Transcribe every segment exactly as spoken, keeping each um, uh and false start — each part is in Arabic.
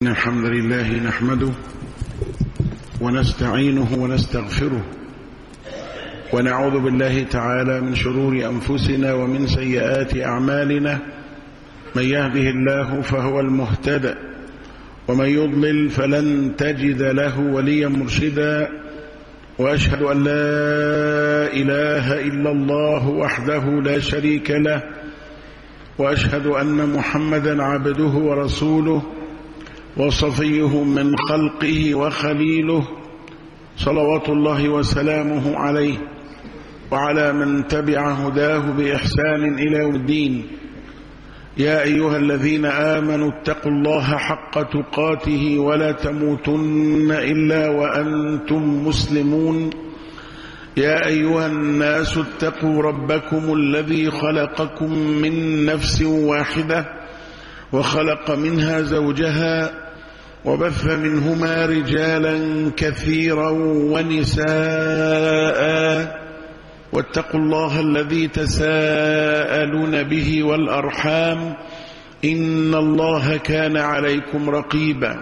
إن الحمد لله نحمده ونستعينه ونستغفره ونعوذ بالله تعالى من شرور أنفسنا ومن سيئات أعمالنا. من يهده الله فهو المهتدى ومن يضلل فلن تجد له وليا مرشدا. وأشهد أن لا إله إلا الله وحده لا شريك له، وأشهد أن محمدا عبده ورسوله وصفيه من خلقه وخليله، صلوات الله وسلامه عليه وعلى من تبع هداه بإحسان إلى يوم الدين. يا أيها الذين آمنوا اتقوا الله حق تقاته ولا تموتن إلا وأنتم مسلمون. يا أيها الناس اتقوا ربكم الذي خلقكم من نفس واحدة وخلق منها زوجها وبث منهما رجالا كثيرا ونساء، واتقوا الله الذي تساءلون به والأرحام إن الله كان عليكم رقيبا.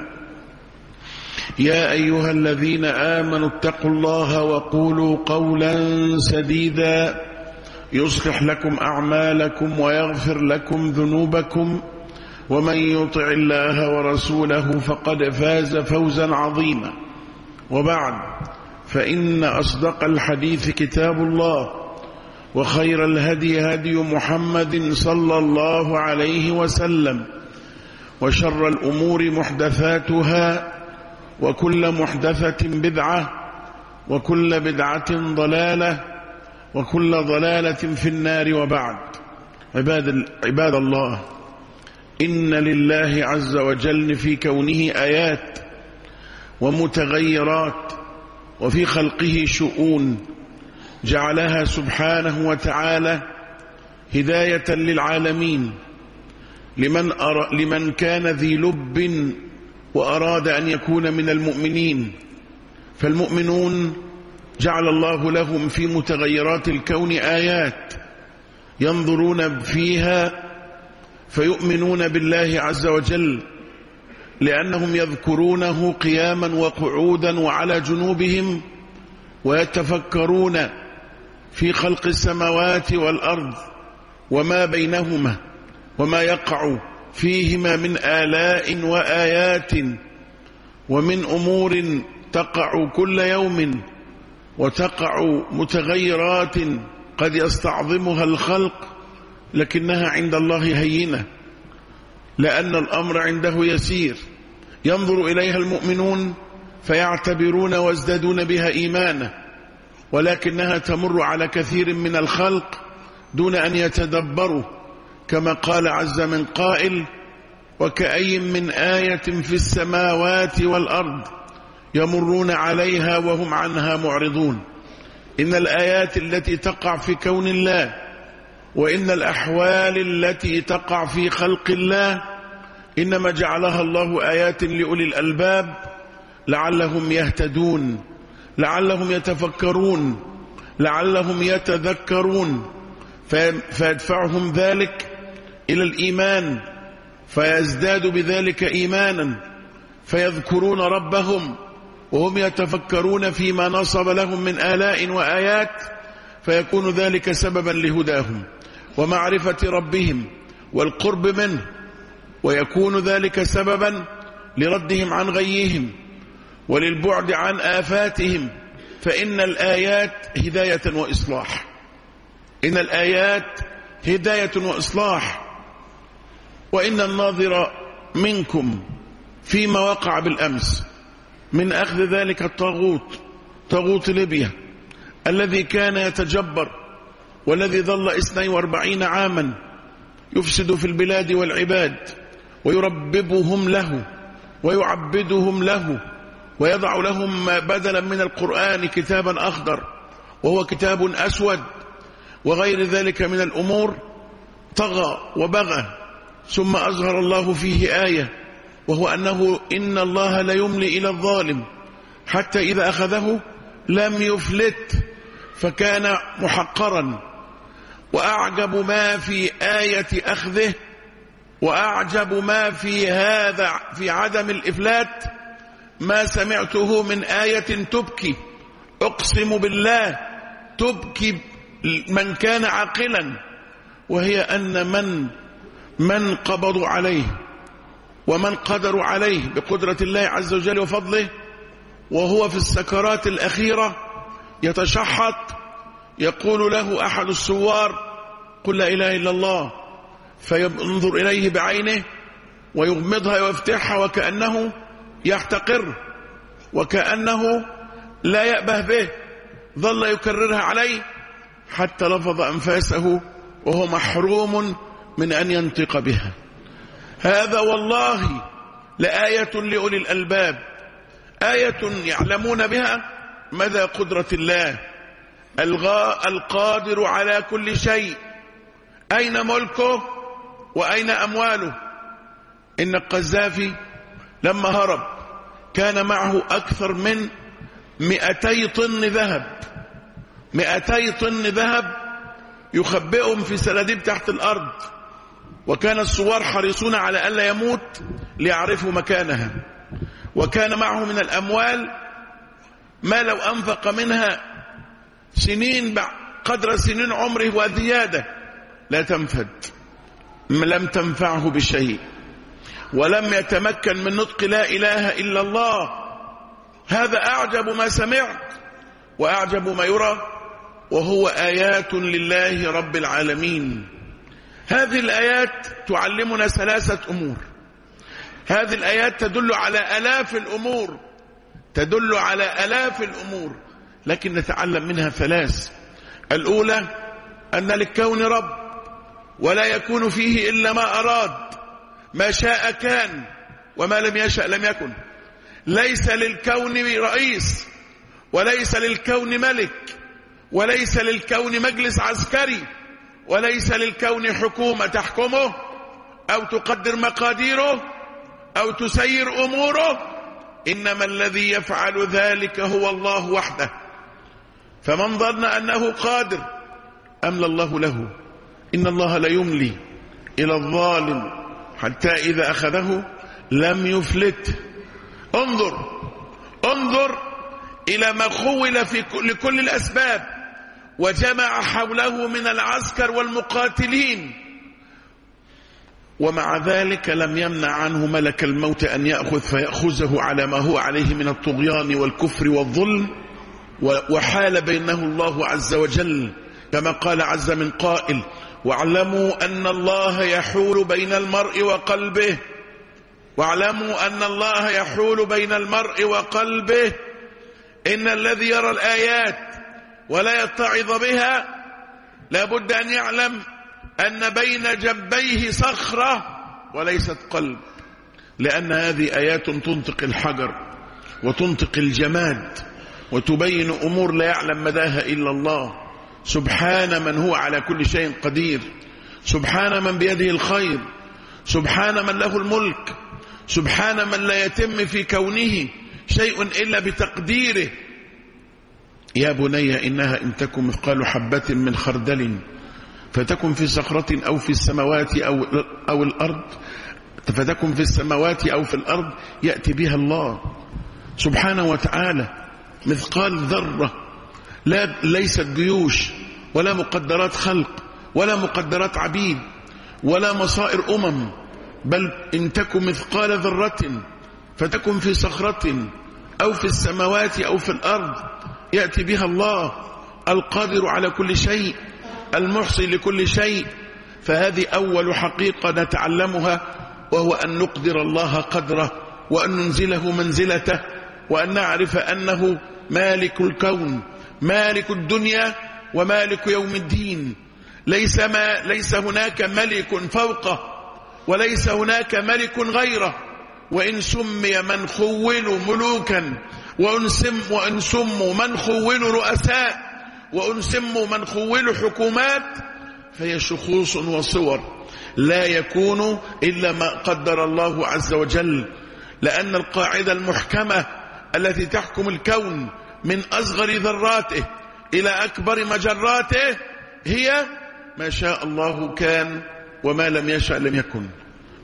يا أيها الذين آمنوا اتقوا الله وقولوا قولا سديدا يصلح لكم أعمالكم ويغفر لكم ذنوبكم، ومن يطع الله ورسوله فقد فاز فوزا عظيما. وبعد، فإن أصدق الحديث كتاب الله، وخير الهدي هدي محمد صلى الله عليه وسلم، وشر الأمور محدثاتها، وكل محدثة بدعة، وكل بدعة ضلالة، وكل ضلالة في النار. وبعد، عباد, عباد الله، إن لله عز وجل في كونه آيات ومتغيرات، وفي خلقه شؤون جعلها سبحانه وتعالى هداية للعالمين، لمن, أر... لمن كان ذي لب وأراد أن يكون من المؤمنين. فالمؤمنون جعل الله لهم في متغيرات الكون آيات ينظرون فيها فيؤمنون بالله عز وجل، لأنهم يذكرونه قياما وقعودا وعلى جنوبهم، ويتفكرون في خلق السماوات والأرض وما بينهما وما يقع فيهما من آلاء وآيات ومن أمور تقع كل يوم، وتقع متغيرات قد يستعظمها الخلق، لكنها عند الله هينة، لأن الأمر عنده يسير. ينظر إليها المؤمنون فيعتبرون وازدادون بها إيمانا، ولكنها تمر على كثير من الخلق دون أن يتدبروا، كما قال عز من قائل: وكأي من آية في السماوات والأرض يمرون عليها وهم عنها معرضون. إن الآيات التي تقع في كون الله، وإن الأحوال التي تقع في خلق الله، إنما جعلها الله آيات لأولي الألباب لعلهم يهتدون، لعلهم يتفكرون، لعلهم يتذكرون، فيدفعهم ذلك إلى الإيمان، فيزداد بذلك إيمانا، فيذكرون ربهم وهم يتفكرون فيما نصب لهم من آلاء وآيات، فيكون ذلك سببا لهداهم ومعرفة ربهم والقرب منه، ويكون ذلك سببا لردهم عن غيهم وللبعد عن آفاتهم. فإن الآيات هداية وإصلاح، إن الآيات هداية وإصلاح. وإن الناظر منكم فيما وقع بالأمس من أخذ ذلك الطاغوت، طاغوت ليبيا الذي كان يتجبر، والذي ظل اثنين واربعين عاما يفسد في البلاد والعباد، ويرببهم له ويعبدهم له، ويضع لهم بدلا من القرآن كتابا أخضر وهو كتاب أسود، وغير ذلك من الأمور. طغى وبغى، ثم أظهر الله فيه آية، وهو أنه إن الله لا يملي إلى الظالم حتى إذا أخذه لم يفلت، فكان محقرا. وأعجب ما في آية أخذه وأعجب ما في هذا في عدم الإفلات ما سمعته من آية تبكي، أقسم بالله تبكي من كان عاقلا، وهي أن من من قبضوا عليه ومن قدروا عليه بقدرة الله عز وجل وفضله وهو في السكرات الأخيرة يتشحط، يقول له أحد السوار قل لا إله إلا الله، فينظر إليه بعينه ويغمضها ويفتحها وكأنه يحتقر وكأنه لا يأبه به، ظل يكررها عليه حتى لفظ أنفاسه وهو محروم من أن ينطق بها. هذا والله لآية لأولي الألباب، آية يعلمون بها مدى قدرة الله القادر على كل شيء، أين ملكه وأين أمواله. إن القذافي لما هرب كان معه أكثر من مئتي طن ذهب، مئتي طن ذهب يخبئهم في سراديب تحت الأرض، وكان الثوار حريصون على ألا يموت ليعرفوا مكانها، وكان معه من الأموال ما لو أنفق منها سنين قدر سنين عمره وزيادة لا تنفد، لم تنفعه بشيء، ولم يتمكن من نطق لا إله إلا الله. هذا أعجب ما سمعت وأعجب ما يرى، وهو آيات لله رب العالمين. هذه الآيات تعلمنا ثلاثة أمور. هذه الآيات تدل على آلاف الأمور، تدل على آلاف الأمور، لكن نتعلم منها ثلاث. الأولى أن للكون رب ولا يكون فيه إلا ما أراد، ما شاء كان وما لم يشأ لم يكن. ليس للكون رئيس، وليس للكون ملك، وليس للكون مجلس عسكري، وليس للكون حكومة تحكمه أو تقدر مقاديره أو تسير أموره، إنما الذي يفعل ذلك هو الله وحده. فمن ظن أنه قادر أملى الله له، إن الله لا يملي إلى الظالم حتى إذا أخذه لم يفلت. انظر انظر إلى ما خول في لكل الأسباب وجمع حوله من العسكر والمقاتلين، ومع ذلك لم يمنع عنه ملك الموت أن يأخذ فيأخذه على ما هو عليه من الطغيان والكفر والظلم، وحال بينه الله عز وجل كما قال عز من قائل: واعلموا أن الله يحول بين المرء وقلبه، واعلموا أن الله يحول بين المرء وقلبه. إن الذي يرى الآيات ولا يتعظ بها لابد أن يعلم أن بين جنبيه صخرة وليست قلب، لأن هذه آيات تنطق الحجر وتنطق الجماد وتبين أمور لا يعلم مداها إلا الله. سبحان من هو على كل شيء قدير، سبحان من بيده الخير، سبحان من له الملك، سبحان من لا يتم في كونه شيء إلا بتقديره. يا بني إنها إن تكن مثقال حبة من خردل فتكن في صخرة أو في السماوات أو, أو الأرض فتكن في السماوات أو في الأرض يأتي بها الله سبحانه وتعالى. مثقال ذرة، لا ليست جيوش ولا مقدرات خلق ولا مقدرات عبيد ولا مصائر أمم، بل إن تكن مثقال ذرة فتكن في صخرة أو في السماوات أو في الأرض يأتي بها الله القادر على كل شيء المحصي لكل شيء. فهذه أول حقيقة نتعلمها، وهو أن نقدر الله قدره وأن ننزله منزلته، وأن نعرف أنه مالك الكون، مالك الدنيا ومالك يوم الدين. ليس, ما ليس هناك ملك فوقه وليس هناك ملك غيره. وإن سمي من خول ملوكا وإن, سم وإن سموا من خول رؤساء وإن سموا من خول حكومات فهي شخوص وصور لا يكون إلا ما قدر الله عز وجل. لأن القاعدة المحكمة التي تحكم الكون من أصغر ذراته إلى أكبر مجراته هي ما شاء الله كان وما لم يشأ لم يكن.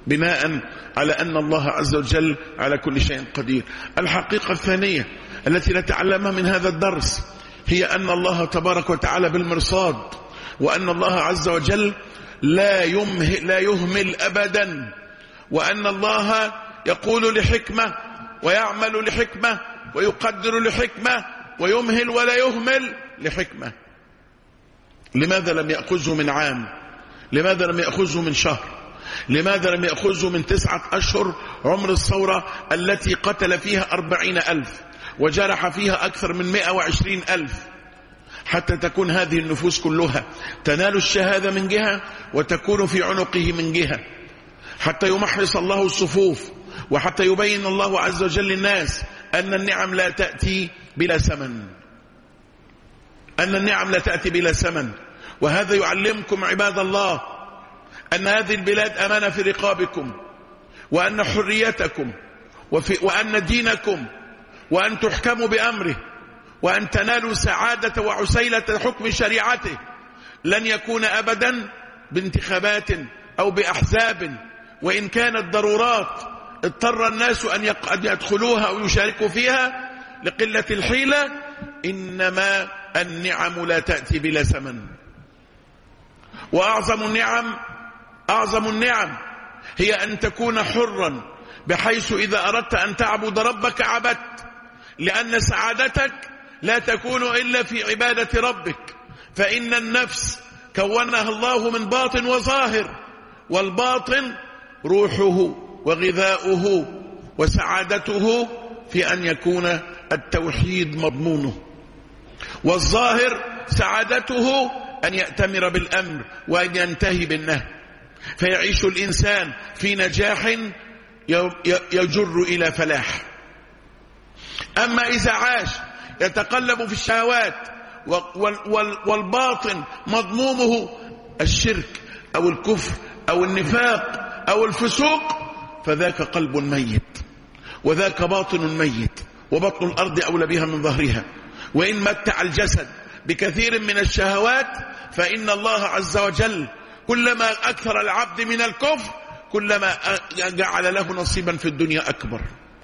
بناء على أن الله عز وجل على كل شيء قدير. الحقيقة الثانية التي نتعلمها من هذا الدرس هي أن الله تبارك وتعالى بالمرصاد، وأن الله عز وجل لا يمهل, لا يهمل أبدا، وأن الله يقول لحكمة ويعمل لحكمة ويقدر لحكمة ويمهل ولا يهمل لحكمة. لماذا لم يأخذه من عام؟ لماذا لم يأخذه من شهر؟ لماذا لم يأخذه من تسعة أشهر عمر الثورة التي قتل فيها أربعين ألف وجرح فيها أكثر من مئة وعشرين ألف، حتى تكون هذه النفوس كلها تنال الشهادة من جهة وتكون في عنقه من جهة، حتى يمحص الله الصفوف، وحتى يبين الله عز وجل للناس أن النعم لا تأتي بلا ثمن، أن النعم لا تأتي بلا ثمن. وهذا يعلمكم عباد الله أن هذه البلاد أمانة في رقابكم، وأن حريتكم وفي وأن دينكم وأن تحكموا بأمره وأن تنالوا سعادة وعسيلة حكم شريعته لن يكون أبدا بانتخابات أو بأحزاب، وإن كانت ضرورات اضطر الناس أن يدخلوها أو يشاركوا فيها لقلة الحيلة، إنما النعم لا تأتي بلا ثمن. وأعظم النعم أعظم النعم هي أن تكون حرا، بحيث إذا أردت أن تعبد ربك عبدت، لأن سعادتك لا تكون إلا في عبادة ربك، فإن النفس كونها الله من باطن وظاهر، والباطن روحه وغذاؤه وسعادته في أن يكون التوحيد مضمونه، والظاهر سعادته أن يأتمر بالأمر وأن ينتهي بالنهي، فيعيش الإنسان في نجاح يجر إلى فلاح. أما إذا عاش يتقلب في الشهوات والباطن مضمومه الشرك أو الكفر أو النفاق أو الفسوق، فذاك قلب ميت وذاك باطن ميت، وبطن الأرض أولى بها من ظهرها. وإن متع الجسد بكثير من الشهوات فإن الله عز وجل كلما أكثر العبد من الكفر كلما جعل له نصيبا في الدنيا أكبر.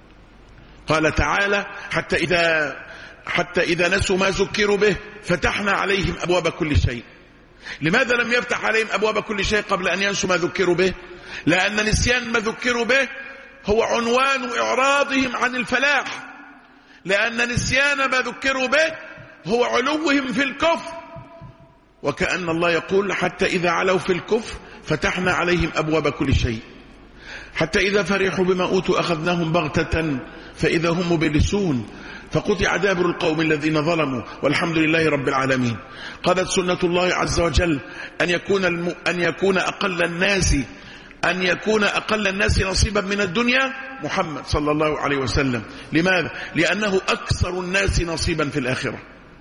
قال تعالى: حتى إذا, حتى إذا نسوا ما ذكروا به فتحنا عليهم أبواب كل شيء. لماذا لم يفتح عليهم أبواب كل شيء قبل أن ينسوا ما ذكروا به؟ لأن نسيان ما ذكروا به هو عنوان إعراضهم عن الفلاح، لأن نسيان ما ذكروا به هو علوهم في الكفر. وكأن الله يقول: حتى إذا علوا في الكفر فتحنا عليهم أبواب كل شيء، حتى إذا فرحوا بما أوتوا أخذناهم بغتة فإذا هم مبلسون فقطع دابر القوم الذين ظلموا والحمد لله رب العالمين. قالت سنة الله عز وجل أن يكون الم... أن يكون أقل الناس أن يكون أقل الناس نصيبا من الدنيا محمد صلى الله عليه وسلم. لماذا؟ لأنه أكثر الناس نصيبا في الآخرة،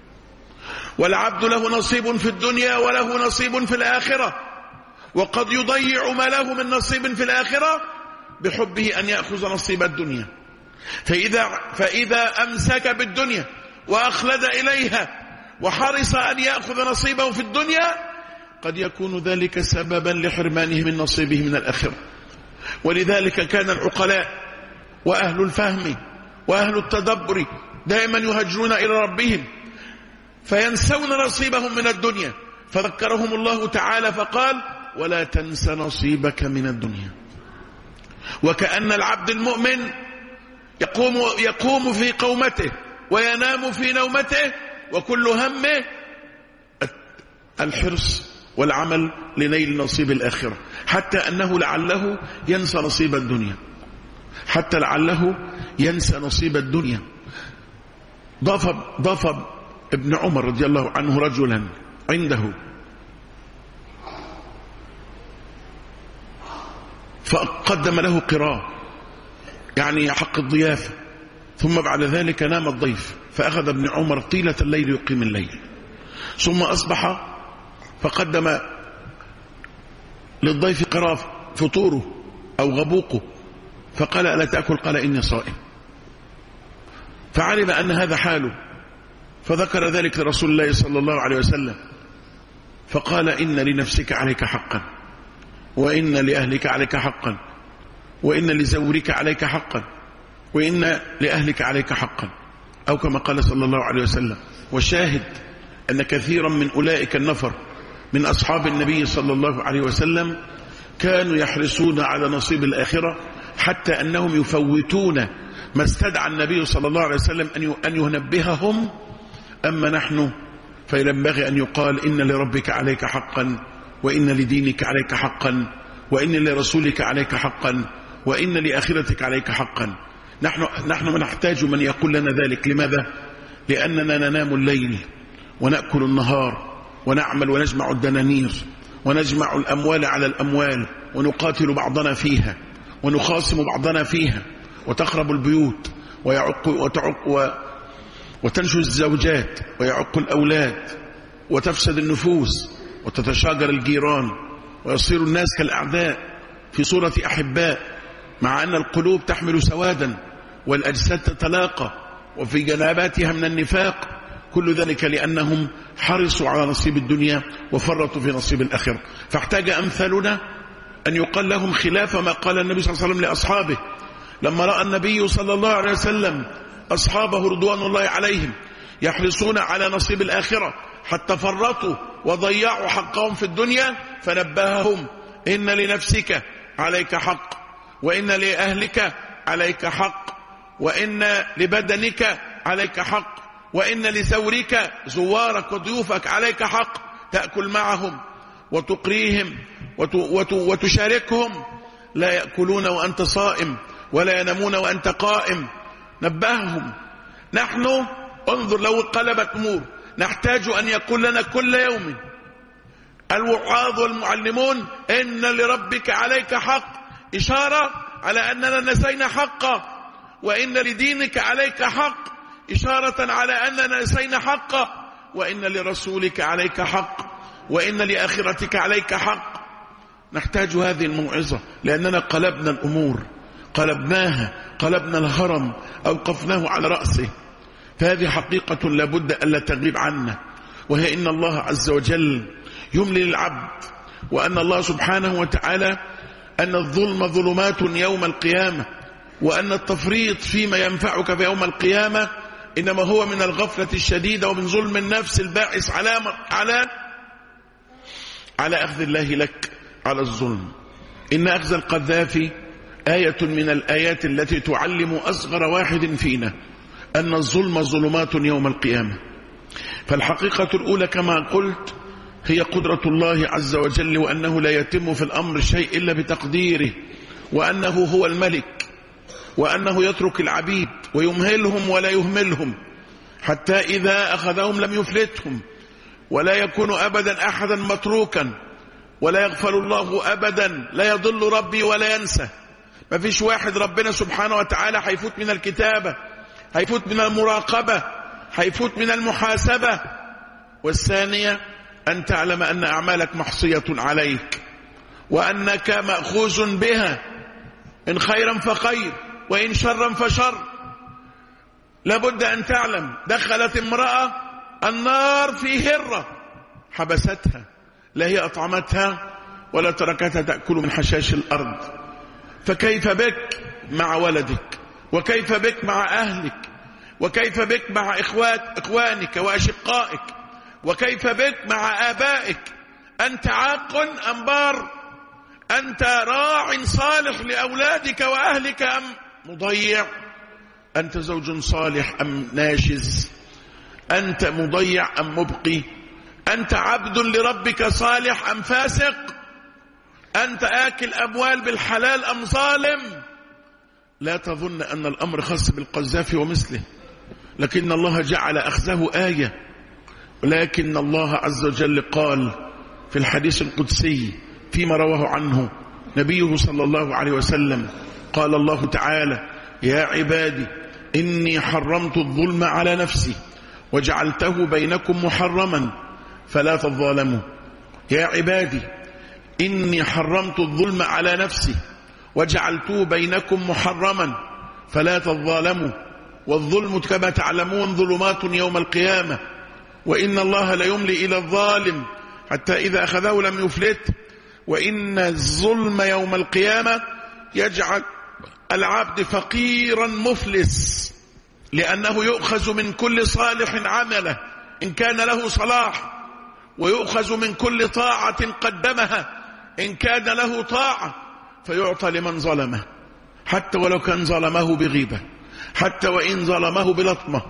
والعبد له نصيب في الدنيا وله نصيب في الآخرة، وقد يضيع ما له من نصيب في الآخرة بحبه أن يأخذ نصيب الدنيا. فإذا, فإذا أمسك بالدنيا وأخلد إليها وحرص أن يأخذ نصيبه في الدنيا قد يكون ذلك سببا لحرمانه من نصيبه من الآخرة. ولذلك كان العقلاء وأهل الفهم وأهل التدبر دائما يهجرون إلى ربهم فينسون نصيبهم من الدنيا، فذكرهم الله تعالى فقال: ولا تنس نصيبك من الدنيا. وكأن العبد المؤمن يقوم, يقوم في قومته وينام في نومته وكل همه الحرص والعمل لنيل نصيب الآخرة، حتى أنه لعله ينسى نصيب الدنيا، حتى لعله ينسى نصيب الدنيا. ضاف, ضاف ابن عمر رضي الله عنه رجلا عنده فقدم له قراء، يعني حق الضيافة، ثم بعد ذلك نام الضيف، فأخذ ابن عمر طيلة الليل يقيم الليل، ثم أصبح فقدم للضيف قراء فطوره أو غبوقه، فقال: ألا تأكل؟ قال: إني صائم. فعلم أن هذا حاله، فذكر ذلك لرسول الله صلى الله عليه وسلم، فقال: إن لنفسك عليك حقا وإن لأهلك عليك حقا وإن لزورك عليك حقا، وإن لأهلك عليك حقا، أو كما قال صلى الله عليه وسلم. والشاهد أن كثيرا من أولئك النفر من أصحاب النبي صلى الله عليه وسلم كانوا يحرصون على نصيب الآخرة، حتى أنهم يفوتون ما استدعى النبي صلى الله عليه وسلم أن ينبههم. أما نحن فينبغي أن يقال إن لربك عليك حقا، وإن لدينك عليك حقا، وإن لرسولك عليك حقا، وإن لآخرتك عليك حقا. نحن نحن نحتاج من يقول لنا ذلك. لماذا؟ لأننا ننام الليل ونأكل النهار ونعمل ونجمع الدنانير ونجمع الأموال على الأموال، ونقاتل بعضنا فيها ونخاصم بعضنا فيها، وتخرب البيوت ويعق وتعق و وتنشز الزوجات ويعق الأولاد وتفسد النفوس وتتشاجر الجيران ويصير الناس كالأعداء في صورة أحباء، مع أن القلوب تحمل سوادا والأجساد تتلاقى وفي جناباتها من النفاق. كل ذلك لأنهم حرصوا على نصيب الدنيا وفرطوا في نصيب الآخرة. فاحتاج أمثالنا أن يقال لهم خلاف ما قال النبي صلى الله عليه وسلم لأصحابه لما رأى النبي صلى الله عليه وسلم أصحابه رضوان الله عليهم يحرصون على نصيب الآخرة حتى فرطوا وضيعوا حقهم في الدنيا، فنبههم: إن لنفسك عليك حق، وإن لأهلك عليك حق، وإن لبدنك عليك حق، وإن لزورك زوارك وضيوفك عليك حق، تأكل معهم وتقريهم وتشاركهم. لا يأكلون وأنت صائم ولا ينامون وأنت قائم. نبههم. نحن انظر لو قلبت أمور، نحتاج أن يقول لنا كل يوم الوعاظ والمعلمون: إن لربك عليك حق، إشارة على أننا نسينا حقه. وإن لدينك عليك حق، إشارة على أننا نسينا حقه. وإن لرسولك عليك حق، وإن لآخرتك عليك حق. نحتاج هذه الموعظة، لأننا قلبنا الأمور، قلبناها، قلبنا الهرم، أوقفناه على رأسه. فهذه حقيقة لابد ألا تغيب عنا، وهي إن الله عز وجل يملي للعبد، وأن الله سبحانه وتعالى أن الظلم ظلمات يوم القيامة، وأن التفريط فيما ينفعك في يوم القيامة إنما هو من الغفلة الشديدة ومن ظلم النفس الباعث على على على أخذ الله لك على الظلم. إن أخذ القذافي آية من الآيات التي تعلم أصغر واحد فينا أن الظلم ظلمات يوم القيامة. فالحقيقة الأولى كما قلت هي قدرة الله عز وجل، وأنه لا يتم في الأمر شيء إلا بتقديره، وأنه هو الملك، وأنه يترك العبيد ويمهلهم ولا يهملهم، حتى إذا أخذهم لم يفلتهم، ولا يكون أبدا أحدا متروكا، ولا يغفل الله أبدا، لا يضل ربي ولا ينسى. ما فيش واحد ربنا سبحانه وتعالى هيفوت من الكتابة، هيفوت من المراقبة، هيفوت من المحاسبة. والثانية أن تعلم أن أعمالك محصية عليك، وأنك مأخوذ بها، إن خيرا فخير وإن شرا فشر. لابد أن تعلم دخلت امرأة النار في هرة حبستها، لا هي أطعمتها ولا تركتها تأكل من حشاش الأرض. فكيف بك مع ولدك، وكيف بك مع أهلك، وكيف بك مع إخوات إخوانك وأشقائك، وكيف بك مع آبائك؟ أنت عاق أم بار؟ أنت راع صالح لأولادك وأهلك أم مضيع؟ أنت زوج صالح أم ناشز؟ أنت مضيع أم مبقي؟ أنت عبد لربك صالح أم فاسق؟ أنت آكل أموال بالحلال أم ظالم؟ لا تظن أن الأمر خاص بالقذافي ومثله، لكن الله جعل أخذه آية. ولكن الله عز وجل قال في الحديث القدسي فيما رواه عنه نبيه صلى الله عليه وسلم، قال الله تعالى: يا عبادي إني حرمت الظلم على نفسي وجعلته بينكم محرما فلا تظالموا. يا عبادي إني حرمت الظلم على نفسي وجعلته بينكم محرما فلا تظالموا. والظلم كما تعلمون ظلمات يوم القيامة، وإن الله لا يملي إلى الظالم حتى إذا أخذه لم يفلت. وإن الظلم يوم القيامة يجعل العبد فقيرا مفلس، لأنه يؤخذ من كل صالح عمله إن كان له صلاح، ويؤخذ من كل طاعة قدمها إن كان له طاعة، فيعطى لمن ظلمه، حتى ولو كان ظلمه بغيبة، حتى وإن ظلمه بلطمة.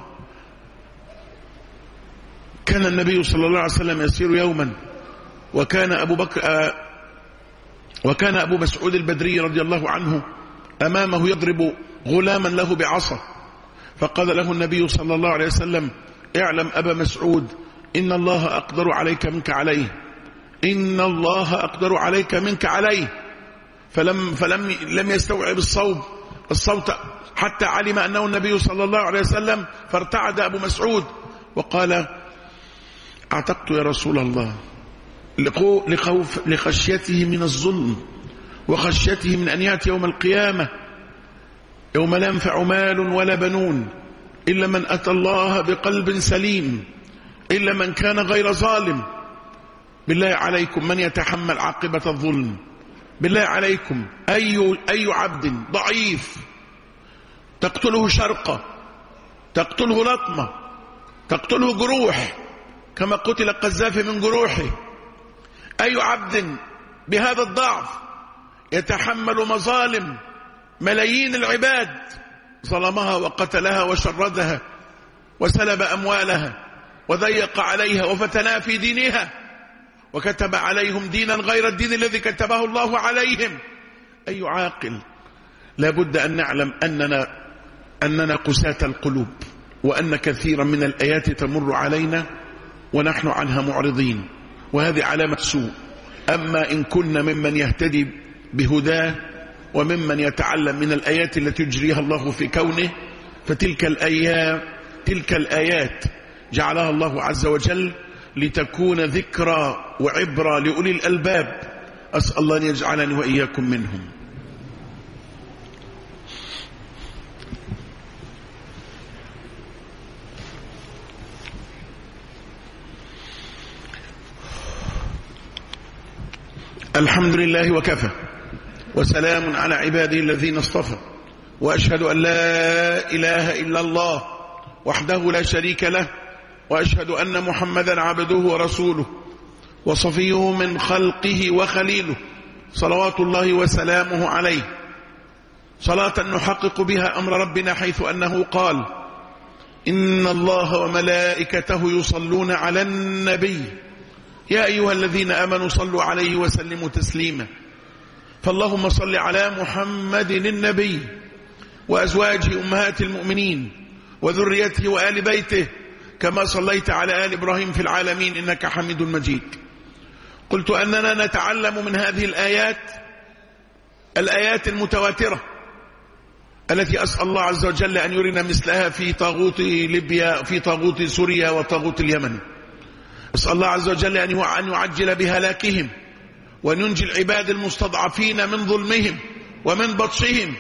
كان النبي صلى الله عليه وسلم يسير يوما، وكان أبو بكر آه وكان أبو مسعود البدري رضي الله عنه أمامه يضرب غلاما له بعصا، فقال له النبي صلى الله عليه وسلم: اعلم أبا مسعود إن الله أقدر عليك منك عليه، إن الله أقدر عليك منك عليه. فلم, فلم لم يستوعب الصوت الصوت حتى علم أنه النبي صلى الله عليه وسلم، فارتعد أبو مسعود وقال: اعتقت يا رسول الله، لخوف لخشيته من الظلم وخشيته من أن يأتي يوم القيامة يوم لا ينفع مال ولا بنون إلا من أتى الله بقلب سليم، إلا من كان غير ظالم. بالله عليكم من يتحمل عاقبة الظلم؟ بالله عليكم أي, أي عبد ضعيف تقتله شرقة، تقتله لطمة، تقتله جروح كما قتل القذافي من جروحه، أي عبد بهذا الضعف يتحمل مظالم ملايين العباد، ظلمها وقتلها وشردها وسلب أموالها وضيق عليها وفتنها في دينها وكتب عليهم دينا غير الدين الذي كتبه الله عليهم؟ أي عاقل؟ لابد أن نعلم أننا, أننا قساة القلوب، وأن كثيرا من الآيات تمر علينا ونحن عنها معرضين، وهذه علامة سوء. أما إن كنا ممن يهتدي بهداه وممن يتعلم من الآيات التي يجريها الله في كونه، فتلك الآيات تلك الآيات جعلها الله عز وجل لتكون ذكرى وعبرة لأولي الألباب. أسأل الله أن يجعلني وإياكم منهم. الحمد لله وكفى، وسلام على عباده الذين اصطفى، وأشهد أن لا إله إلا الله وحده لا شريك له، وأشهد أن محمدا عبده ورسوله وصفيه من خلقه وخليله، صلوات الله وسلامه عليه، صلاة نحقق بها أمر ربنا حيث أنه قال: إن الله وملائكته يصلون على النبي يا أيها الذين آمنوا صلوا عليه وسلموا تسليما. فاللهم صل على محمد النبي وأزواجه أمهات المؤمنين وذريته وآل بيته كما صليت على آل إبراهيم في العالمين إنك حميد مجيد. قلت أننا نتعلم من هذه الآيات الآيات المتواترة التي أسأل الله عز وجل أن يرنا مثلها في طاغوت ليبيا، في طاغوت سوريا وطاغوت اليمن. أسأل الله عز وجل أن يعجل بهلاكهم وأن ينجي العباد المستضعفين من ظلمهم ومن بطشهم.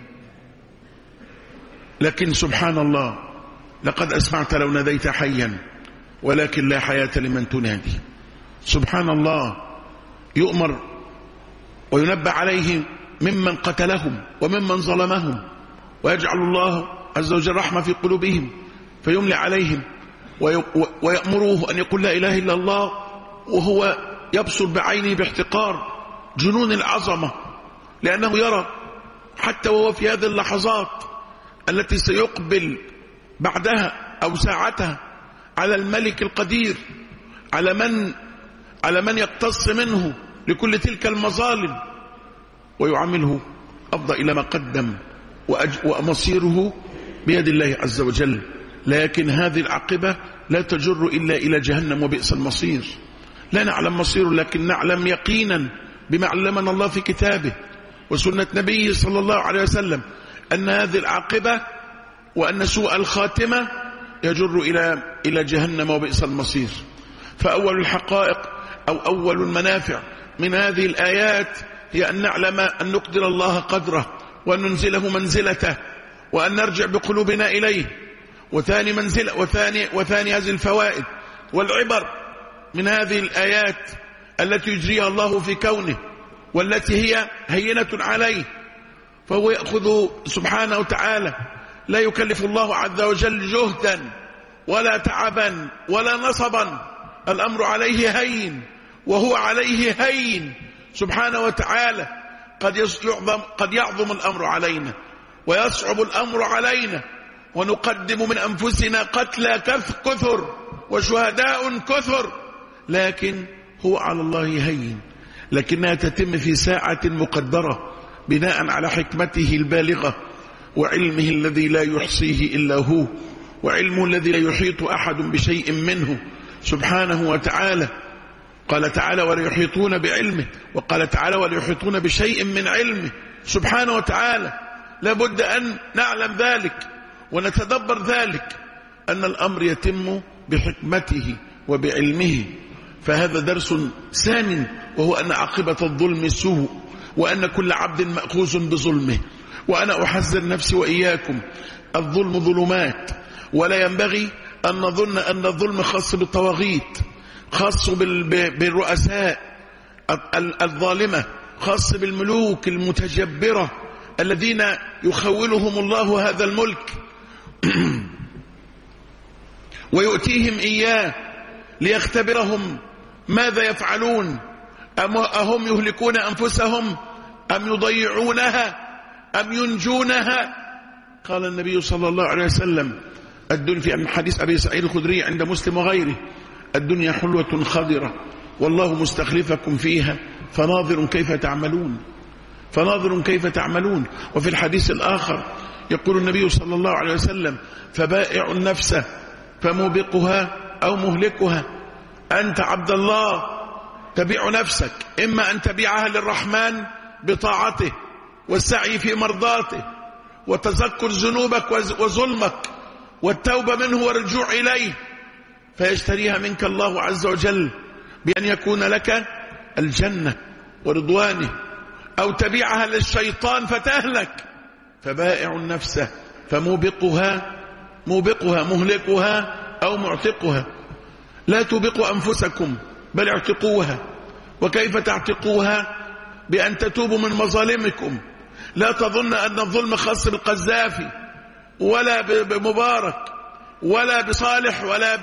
لكن سبحان الله، لقد أسمعت لو ناديت حيا ولكن لا حياة لمن تنادي. سبحان الله، يؤمر وينبى عليه ممن قتلهم وممن ظلمهم، ويجعل الله عز وجل رحمة في قلوبهم فيملي عليهم ويأمروه أن يقول لا إله إلا الله، وهو يبصر بعينه باحتقار جنون العظمة، لأنه يرى حتى وهو في هذه اللحظات التي سيقبل بعدها أو ساعتها على الملك القدير، على من على من يقتص منه لكل تلك المظالم ويعامله أفضل إلى ما قدم، ومصيره بيد الله عز وجل. لكن هذه العاقبة لا تجر إلا إلى جهنم وبئس المصير. لا نعلم مصيره، لكن نعلم يقينا بما علمنا الله في كتابه وسنة نبيه صلى الله عليه وسلم أن هذه العاقبة وأن سوء الخاتمة يجر إلى إلى جهنم وبئس المصير. فأول الحقائق أو أول المنافع من هذه الآيات هي أن نعلم أن نقدر الله قدره وأن ننزله منزلته وأن نرجع بقلوبنا إليه. وثاني منزلة وثاني, وثاني هذه الفوائد والعبر من هذه الآيات التي يجريها الله في كونه والتي هي هينة عليه فهو يأخذ سبحانه وتعالى، لا يكلف الله عز وجل جهدا ولا تعبا ولا نصبا، الأمر عليه هين وهو عليه هين سبحانه وتعالى. قد يعظم, قد يعظم الأمر علينا ويصعب الأمر علينا، ونقدم من أنفسنا قتلى كثر وشهداء كثر، لكن هو على الله هين، لكنها تتم في ساعة مقدرة بناء على حكمته البالغة وعلمه الذي لا يحصيه إلا هو، وعلمه الذي لا يحيط أحد بشيء منه سبحانه وتعالى. قال تعالى ولا يحيطون بعلمه، وقال تعالى ولا يحيطون بشيء من علمه سبحانه وتعالى. لابد أن نعلم ذلك ونتدبر ذلك، أن الأمر يتم بحكمته وبعلمه. فهذا درس ثان، وهو أن عاقبة الظلم سوء، وأن كل عبد مأخوذ بظلمه. وأنا أحذر نفسي وإياكم، الظلم ظلمات، ولا ينبغي أن نظن أن الظلم خاص بالطواغيت، خاص بالرؤساء الظالمة، خاص بالملوك المتجبرة الذين يخولهم الله هذا الملك ويؤتيهم إياه ليختبرهم ماذا يفعلون، أهم يهلكون أنفسهم أم يضيعونها أم ينجونها. قال النبي صلى الله عليه وسلم في حديث أبي سعيد الخدري عند مسلم وغيره: الدنيا حلوة خضرة والله مستخلفكم فيها فناظر كيف تعملون، فناظر كيف تعملون. وفي الحديث الآخر يقول النبي صلى الله عليه وسلم: فبائع النفس فموبقها أو مهلكها. أنت عبد الله تبيع نفسك، إما أن تبيعها للرحمن بطاعته والسعي في مرضاته وتذكر ذنوبك وظلمك والتوبة منه والرجوع إليه، فيشتريها منك الله عز وجل بأن يكون لك الجنة ورضوانه، أو تبيعها للشيطان فتهلك. فبائع النفس فموبقها موبقها مهلكها أو معتقها. لا توبقوا أنفسكم بل اعتقوها. وكيف تعتقوها؟ بأن تتوبوا من مظالمكم. لا تظن أن الظلم خاص بالقذافي ولا بمبارك ولا بصالح ولا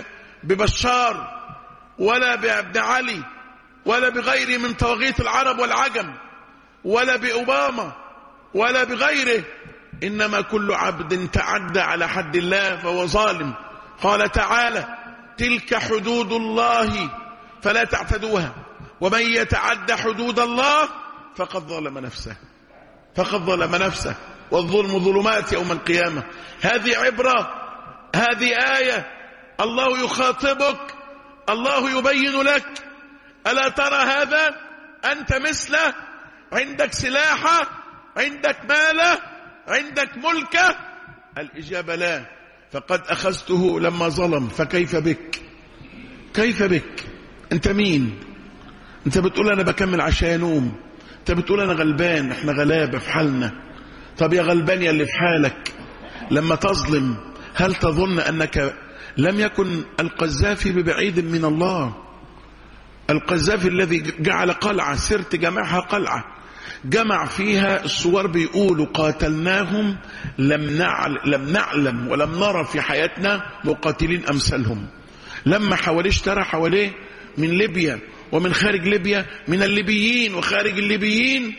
ببشار ولا بابن علي ولا بغيره من طواغيت العرب والعجم ولا بأوباما ولا بغيره، إنما كل عبد تعدى على حد الله فهو ظالم. قال تعالى: تلك حدود الله فلا تعتدوها ومن يتعد حدود الله فقد ظلم نفسه فقد ظلم نفسه والظلم ظلمات يوم القيامة. هذه عبرة، هذه آية، الله يخاطبك، الله يبين لك. ألا ترى هذا؟ أنت مثله، عندك سلاحة، عندك ماله، عندك ملكة؟ الإجابة لا. فقد أخذته لما ظلم، فكيف بك؟ كيف بك؟ أنت مين؟ أنت بتقول أنا بكمل عشان ينوم، أنت بتقول أنا غلبان، إحنا غلابة في حالنا. طب يا غلبان يا اللي في حالك، لما تظلم هل تظن أنك لم يكن القذافي ببعيد من الله؟ القذافي الذي جعل قلعة، سرت جمعها قلعة، جمع فيها الصور بيقولوا قاتلناهم لم نعلم, لم نعلم ولم نرى في حياتنا مقاتلين أمثالهم. لما حواليه اشترى حواليه من ليبيا ومن خارج ليبيا، من الليبيين وخارج الليبيين،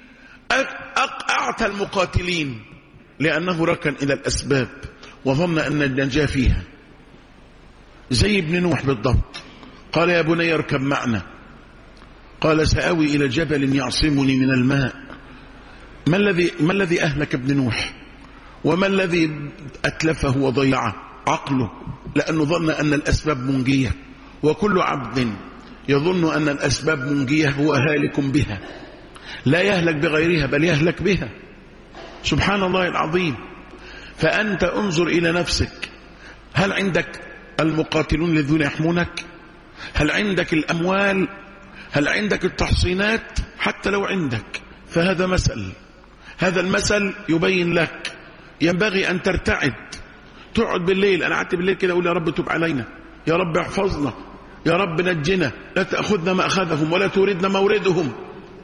أعتى المقاتلين، لأنه ركن إلى الأسباب وظن أن النجاة فيها. زي ابن نوح بالضبط، قال: يا بني اركب معنا. قال: سآوي إلى جبل يعصمني من الماء. ما الذي ما الذي أهلك ابن نوح؟ وما الذي أتلفه وضيعه؟ عقله، لأنه ظن أن الأسباب منجية. وكل عبد يظن أن الأسباب منجية هو هالك بها، لا يهلك بغيرها بل يهلك بها. سبحان الله العظيم. فأنت انظر إلى نفسك، هل عندك المقاتلون الذين يحمونك؟ هل عندك الأموال؟ هل عندك التحصينات؟ حتى لو عندك فهذا مثل، هذا المثل يبين لك. ينبغي أن ترتعد، تقعد بالليل. أنا قعدت بالليل كده أقول: يا رب تب علينا، يا رب احفظنا، يا رب نجنا، لا تأخذنا ما أخذهم ولا توردنا موردهم.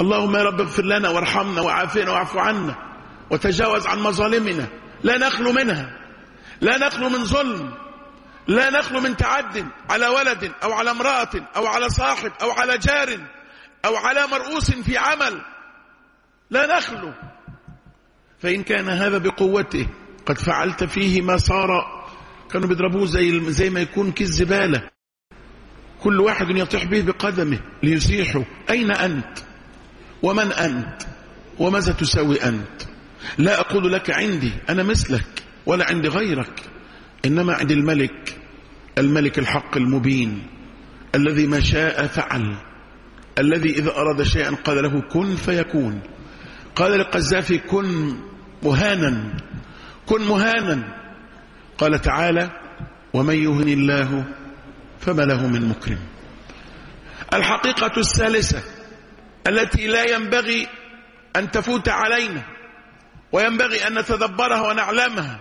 اللهم يا رب اغفر لنا وارحمنا وعافنا واعف عنا وتجاوز عن مظالمنا. لا نخلو منها، لا نخلو من ظلم، لا نخلو من تعد على ولد أو على امرأة أو على صاحب أو على جار أو على مرؤوس في عمل، لا نخلو. فإن كان هذا بقوته قد فعلت فيه ما صار، كانوا بيضربوه زي, زي ما يكون كيس زبالة، كل واحد يطيح به بقدمه ليزيحه. أين أنت ومن أنت وماذا تسوي أنت؟ لا أقول لك عندي أنا مثلك ولا عندي غيرك، إنما عند الملك، الملك الحق المبين الذي ما شاء فعل، الذي إذا أراد شيئا قال له كن فيكون. قال للقذافي كن مهانا، كن مهانا. قال تعالى ومن يهن الله فما له من مكرم. الحقيقة الثالثة التي لا ينبغي أن تفوت علينا وينبغي أن نتدبرها ونعلمها،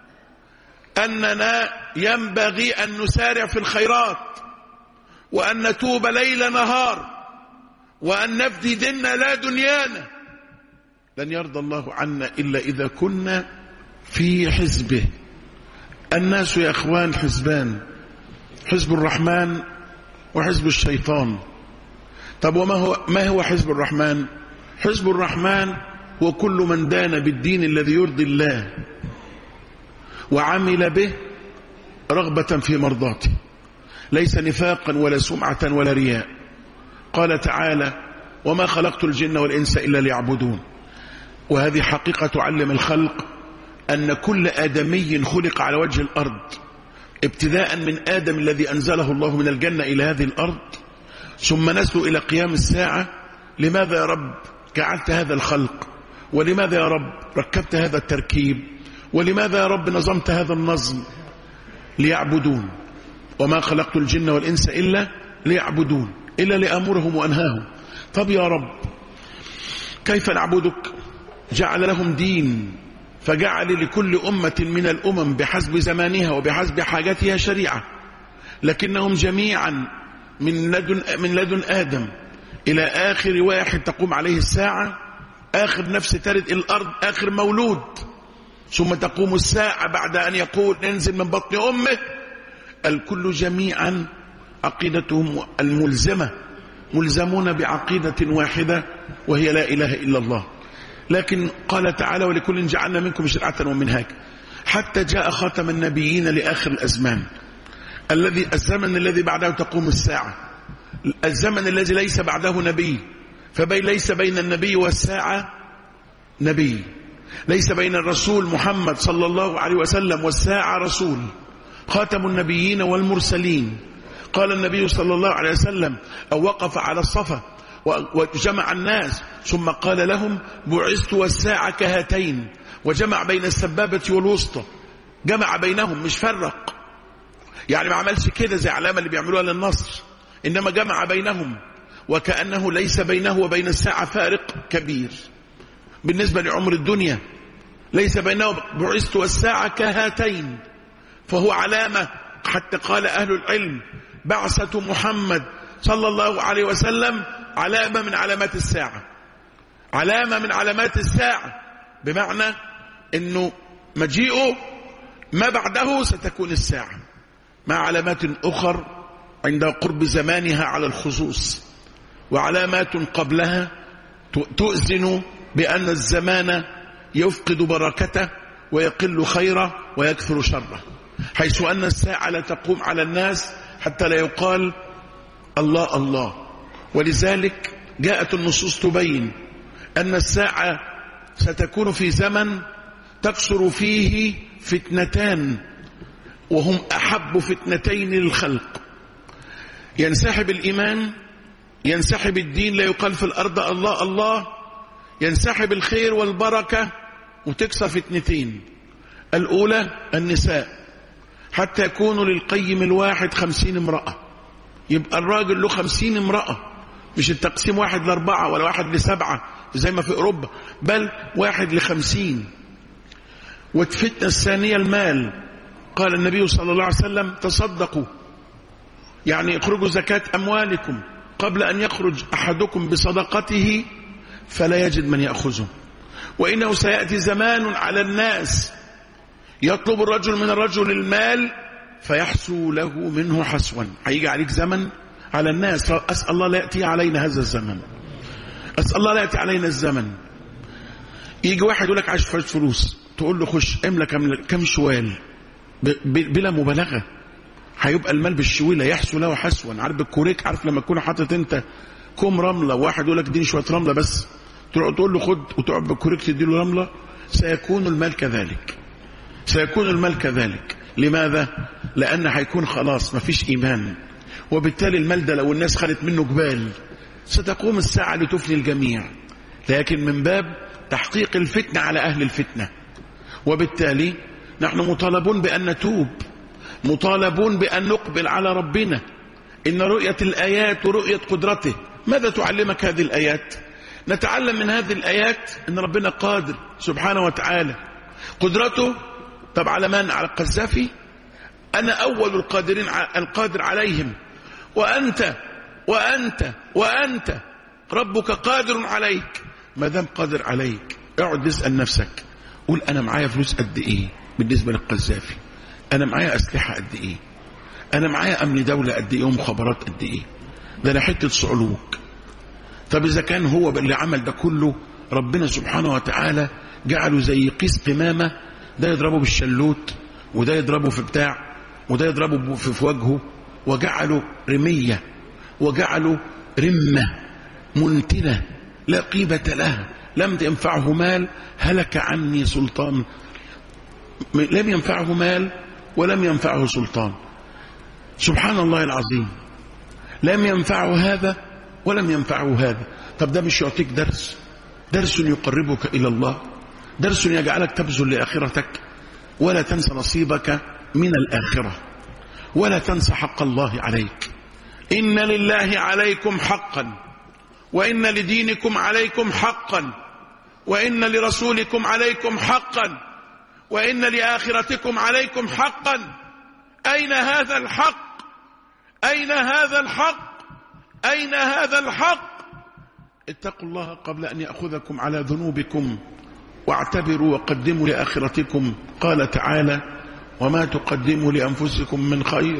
أننا ينبغي أن نسارع في الخيرات وأن نتوب ليل نهار وأن نفدي ديننا لا دنيانا. لن يرضى الله عنا إلا إذا كنا في حزبه. الناس يا أخوان حزبان، حزب الرحمن وحزب الشيطان. طب وما هو, ما هو حزب الرحمن؟ حزب الرحمن هو كل من دان بالدين الذي يرضي الله وعمل به رغبة في مرضاته، ليس نفاقا ولا سمعة ولا رياء. قال تعالى وما خلقت الجن والإنس إلا ليعبدون. وهذه حقيقة تعلم الخلق أن كل آدمي خلق على وجه الأرض، ابتداء من آدم الذي أنزله الله من الجنة إلى هذه الأرض، ثم نسلوا إلى قيام الساعة. لماذا يا رب جعلت هذا الخلق؟ ولماذا يا رب ركبت هذا التركيب؟ ولماذا يا رب نظمت هذا النظم؟ ليعبدون. وما خلقت الجن والإنس إلا ليعبدون، إلا لأمرهم وأنهاهم. طب يا رب كيف نعبدك؟ جعل لهم دين، فجعل لكل أمة من الأمم بحسب زمانها وبحسب حاجتها شريعة، لكنهم جميعا من لدن, من لدن آدم إلى آخر واحد تقوم عليه الساعة، آخر نفس ترد الأرض، آخر مولود، ثم تقوم الساعة بعد أن يقول ننزل من بطن أمه. الكل جميعا عقيدتهم الملزمة، ملزمون بعقيدة واحدة وهي لا إله إلا الله. لكن قال تعالى ولكل جعلنا منكم شرعة ومنهاجا، حتى جاء خاتم النبيين لآخر الأزمان، الذي الزمن الذي بعده تقوم الساعة، الزمن الذي ليس بعده نبي، فبين ليس بين النبي والساعة نبي، ليس بين الرسول محمد صلى الله عليه وسلم والساعة رسول، خاتم النبيين والمرسلين. قال النبي صلى الله عليه وسلم أو وقف على الصفا وجمع الناس ثم قال لهم بعثت والساعة كهاتين، وجمع بين السبابة والوسطى، جمع بينهم مش فرق، يعني ما عملش كده زي علامة اللي بيعملوها للنصر، إنما جمع بينهم، وكأنه ليس بينه وبين الساعة فارق كبير بالنسبة لعمر الدنيا، ليس بينه. بعثت والساعة كهاتين، فهو علامة. حتى قال أهل العلم بعثة محمد صلى الله عليه وسلم علامة من علامات الساعة، علامة من علامات الساعة، بمعنى أنه مجيئه ما بعده ستكون الساعة، مع علامات أخر عند قرب زمانها على الخصوص، وعلامات قبلها تؤذن بأن الزمان يفقد بركته ويقل خيره ويكثر شره، حيث أن الساعة لا تقوم على الناس حتى لا يقال الله الله. ولذلك جاءت النصوص تبين أن الساعة ستكون في زمن تكثر فيه فتنتان، وهم أحب فتنتين للخلق، ينسحب الإيمان، ينسحب الدين، لا يقال في الأرض الله الله، ينسحب الخير والبركة، وتكسر فتنتين. الأولى النساء، حتى يكونوا للقيم الواحد خمسين امرأة، يبقى الراجل له خمسين امرأة، مش التقسيم واحد لأربعة ولا واحد لسبعة زي ما في أوروبا، بل واحد لخمسين. والفتنة الثانية المال، قال النبي صلى الله عليه وسلم تصدقوا، يعني اخرجوا زكاة أموالكم قبل أن يخرج أحدكم بصدقته فلا يجد من يأخذه. وإنه سيأتي زمان على الناس يطلب الرجل من الرجل المال فيحسو له منه حسوا. هيجي عليك زمن على الناس، أسأل الله لا يأتي علينا هذا الزمن، أسأل الله لا يأتي علينا الزمن. يجي واحد يقول لك عايز فلوس، تقول له خش املى كم شوال بلا مبالغة، هيبقى المال بالشويلة يحسو له حسوا. عارف بالكوريك، عارف لما تكون حاطط انت كوم رملة وواحد يقول لك اديني شوية رملة بس، تقول له خد وتقعد بالكوريك تدي له رملة، سيكون المال كذلك، سيكون المال كذلك. لماذا؟ لأن هيكون خلاص مفيش إيمان، وبالتالي المال ده لو الناس خدت منه جبال ستقوم الساعة لتفني الجميع، لكن من باب تحقيق الفتنة على أهل الفتنة. وبالتالي نحن مطالبون بأن نتوب، مطالبون بأن نقبل على ربنا. إن رؤية الآيات ورؤية قدرته. ماذا تعلمك هذه الآيات؟ نتعلم من هذه الآيات أن ربنا قادر سبحانه وتعالى. قدرته طب على من؟ على القذافي. أنا أول القادرين القادر عليهم، وأنت وأنت وأنت ربك قادر عليك. ما دام قادر عليك اقعد اسأل نفسك، قول أنا معايا فلوس قد إيه بالنسبة للقذافي؟ أنا معايا أسلحة قد إيه؟ أنا معايا أمن دولة قد إيه ومخابرات قد إيه؟ ده أنا حتة صعلوك. طب إذا كان هو اللي عمل ده كله، ربنا سبحانه وتعالى جعله زي قيس قمامة، ده يضربه بالشلوت وده يضربه في بتاع وده يضربه في وجهه، وجعله رمية وجعله رمة منتنة لا قيمة لها، لم ينفعه مال، هلك عني سلطان. لم ينفعه مال ولم ينفعه سلطان. سبحان الله العظيم، لم ينفعه هذا ولم ينفعه هذا. طب ده مش يعطيك درس؟ درس يقربك إلى الله، درس يجعلك تبذل لآخرتك، ولا تنسى نصيبك من الآخرة، ولا تنسى حق الله عليك. إن لله عليكم حقا، وإن لدينكم عليكم حقا، وإن لرسولكم عليكم حقا، وإن لآخرتكم عليكم حقا. أين هذا الحق؟ أين هذا الحق؟ أين هذا الحق؟ اتقوا الله قبل أن يأخذكم على ذنوبكم، واعتبروا وقدموا لآخرتكم. قال تعالى: وما تقدموا لأنفسكم من خير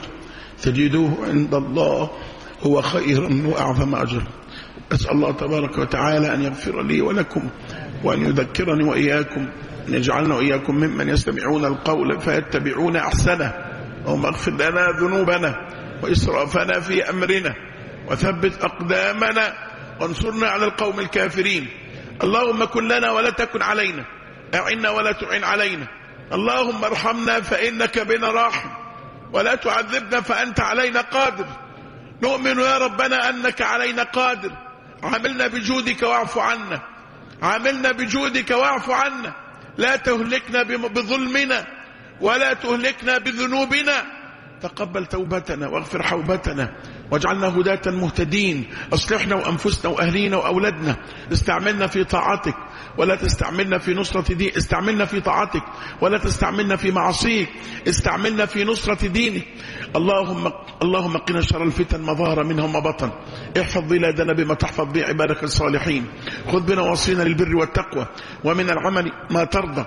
تجدوه عند الله هو خيرا وأعظم أجرا. أسأل الله تبارك وتعالى أن يغفر لي ولكم، وأن يذكرني وإياكم، أن يجعلنا وإياكم ممن يستمعون القول فيتبعون أحسنه. اللهم اغفر لنا ذنوبنا وإسرافنا في أمرنا، وثبت أقدامنا، وانصرنا على القوم الكافرين. اللهم كن لنا ولا تكن علينا، أعنا ولا تعن علينا. اللهم ارحمنا فإنك بنا راحم، ولا تعذبنا فأنت علينا قادر. نؤمن يا ربنا أنك علينا قادر. عاملنا بجودك واعف عنا، عاملنا بجودك واعف عنا. لا تهلكنا بظلمنا ولا تهلكنا بذنوبنا. تقبل توبتنا واغفر حوبتنا، واجعلنا هداة مهتدين. اصلحنا وأنفسنا وأهلينا وأولادنا. استعملنا في طاعتك ولا تستعملنا في نصرة دين، استعملنا في طاعتك ولا تستعملنا في معصيك، استعملنا في نصرة دينك. اللهم اللهم قنا شر الفتن ما ظهر منها وما بطن. احفظ بلادنا بما تحفظ به عبادك الصالحين. خذ بنا وصينا للبر والتقوى ومن العمل ما ترضى.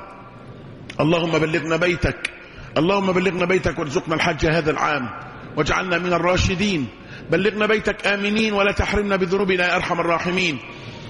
اللهم بلغنا بيتك، اللهم بلغنا بيتك وارزقنا الحج هذا العام، واجعلنا من الراشدين. بلغنا بيتك آمنين ولا تحرمنا بذنوبنا يا أرحم الراحمين.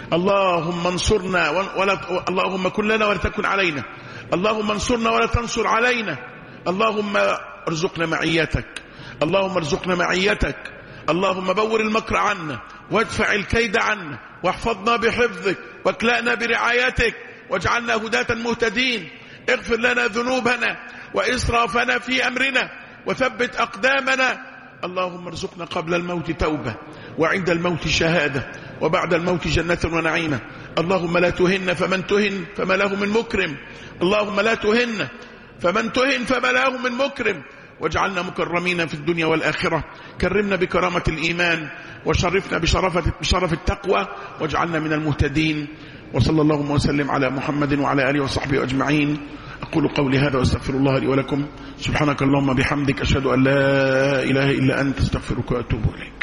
اللهم انصرنا ولا اللهم كن لنا ولا تكن علينا. اللهم انصرنا ولا تنصر علينا. اللهم ارزقنا معيتك، اللهم ارزقنا معيتك. اللهم بور المكر عنا، وادفع الكيد عنا، واحفظنا بحفظك، واكلأنا برعايتك، واجعلنا هداة مهتدين. اغفر لنا ذنوبنا وإسرافنا في أمرنا، وثبت أقدامنا. اللهم ارزقنا قبل الموت توبة، وعند الموت شهادة، وبعد الموت جنة ونعيمة. اللهم لا تهن فمن تهن فما له من مكرم. اللهم لا تهن فمن تهن فما له من مكرم. واجعلنا مكرمين في الدنيا والآخرة. كرمنا بكرامة الإيمان، وشرفنا بشرف, بشرف التقوى، واجعلنا من المهتدين. وصلى الله وسلم على محمد وعلى آله وصحبه أجمعين. أقول قولي هذا واستغفر الله لي ولكم. سبحانك اللهم بحمدك، أشهد أن لا إله إلا أنت، استغفرك وأتوب إليك.